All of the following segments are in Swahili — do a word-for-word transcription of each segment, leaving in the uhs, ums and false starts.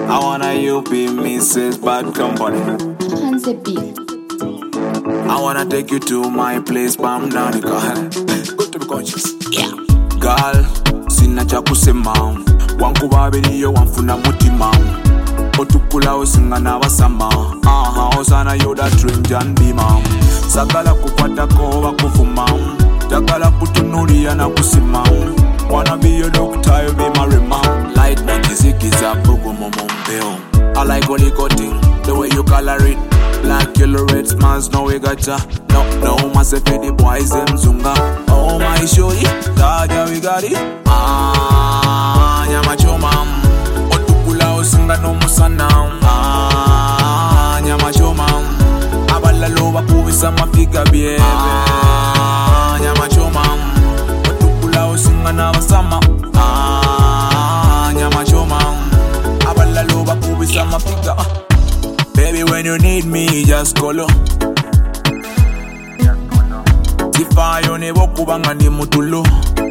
I wanna you be Missus Bad Company. On the beat. I wanna take you to my place, Bam Nanika. Go to be conscious. Yeah. Girl, sina cha kusema. Wanku babiri yo wanfuna mutima. Otukula osinga na basama. Aha, osana yoda strange and bima. Sagala kukwata ko bakuvuma. Jagala kutunulia na kusima. Wanna be your doctor, you be my remand. Light na music is a bugu momompeo. I like only cutting, the way you color it. Black, yellow, red, smiles, no we gotcha. No, no, myself the boys them zunga. Oh my shorty, Taja we got it. Ah, nyama choma. Otukula osinga no musana. Ah, nyama choma. Abala loba kubisa mafika biebe. Ah, nyama choma. Otukula osinga na basama. Ah, nyama choma. Abala loba kubisa mafika. Baby, when you need me, just call up. Tifayo nebo kubanga ndi mutulo.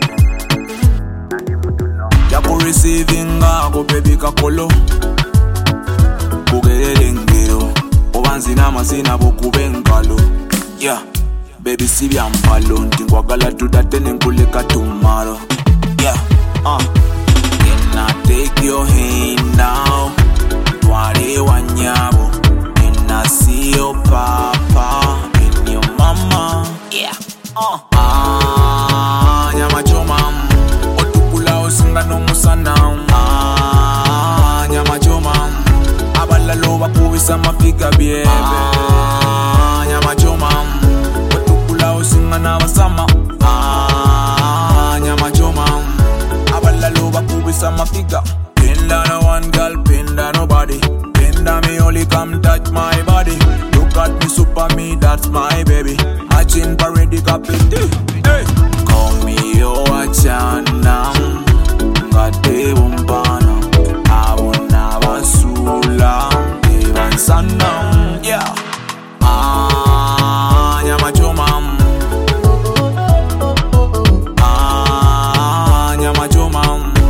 Yako receiving ako baby kakolo. Kugelele ngero. Obanzi na masina bokube nkalo. Yeah, baby sibya mpalo. Ntingwagala tudate nenkuleka tomorrow. Yeah, uh. Can I take your hand now? Tware wanyabo. I see your papa and your mama. Yeah. Uh. Ah, nyama choma. Otukula osinga no musana. Ah, nyama choma. Abala loba kubisa mafika biebe. Ah, nyama choma. Otukula osinga na basama. Ah, nyama choma. Abala loba kubisa mafika. Pinda no one girl, pinda nobody. Pinda me only come touch my body. Look at me super me, that's my baby. Matching parade kapiti. Hey, call me yo achana. Ngate bumpana. Abuna basula. Evan sana. Yeah. Ah, nyama choma. Ah, nyama choma.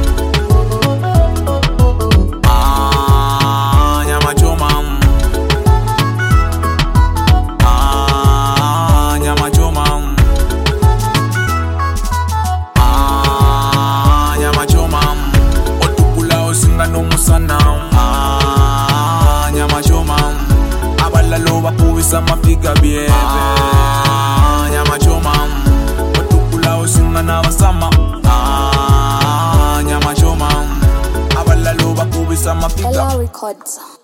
Mafika biebe. Ah, nyama choma. Otukula osinga na basama. Ah, nyama choma. Abala loba kubisa mafika. Ella Records.